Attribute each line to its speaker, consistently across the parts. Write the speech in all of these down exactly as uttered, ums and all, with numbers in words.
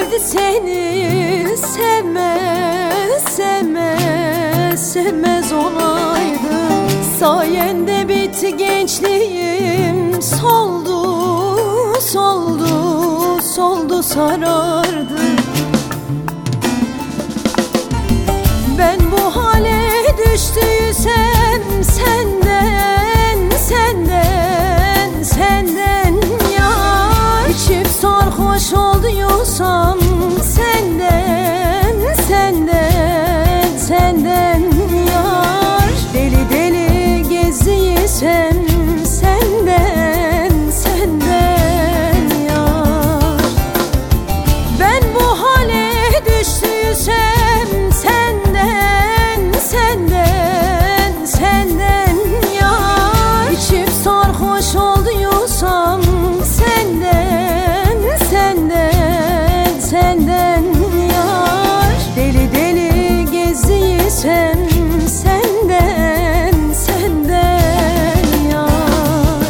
Speaker 1: sevdi seni, sevmez, sevmez, sevmez olaydım. Sayende bitti gençliğim, soldu, soldu, soldu, sarardı. Ben bu hale düştüysem senden, senden, senden yar. İçip sarhoş olduysam senden, senden, senden yar. Deli deli gezdiysem senden, senden yar. Ben bu hale düştüysem senden, senden, senden yar. İçip sarhoş olduysam senden, senden, senden yar. Deli deli gezdiysem senden, senden yar.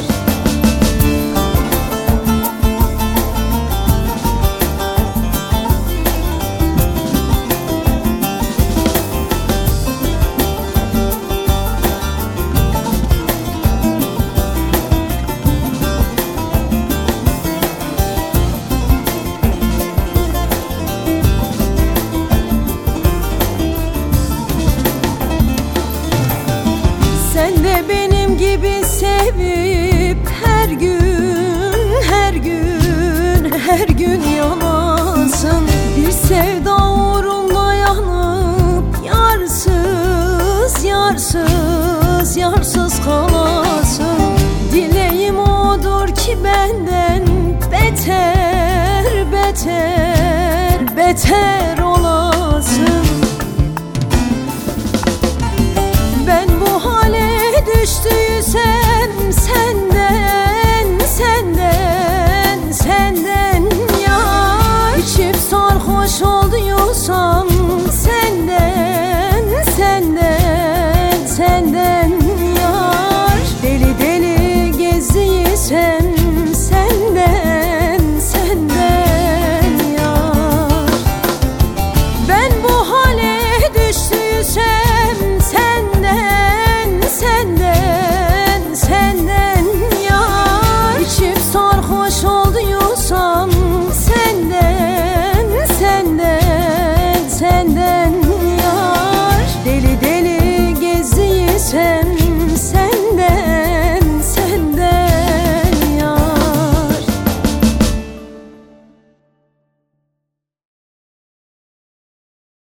Speaker 1: Sen de benim gibi sevip her gün, her gün, her gün yanasın. Bir sevda uğrunda yanıp yarsız, yarsız, yarsız kalasın. Dileğim odur ki benden beter, beter, beter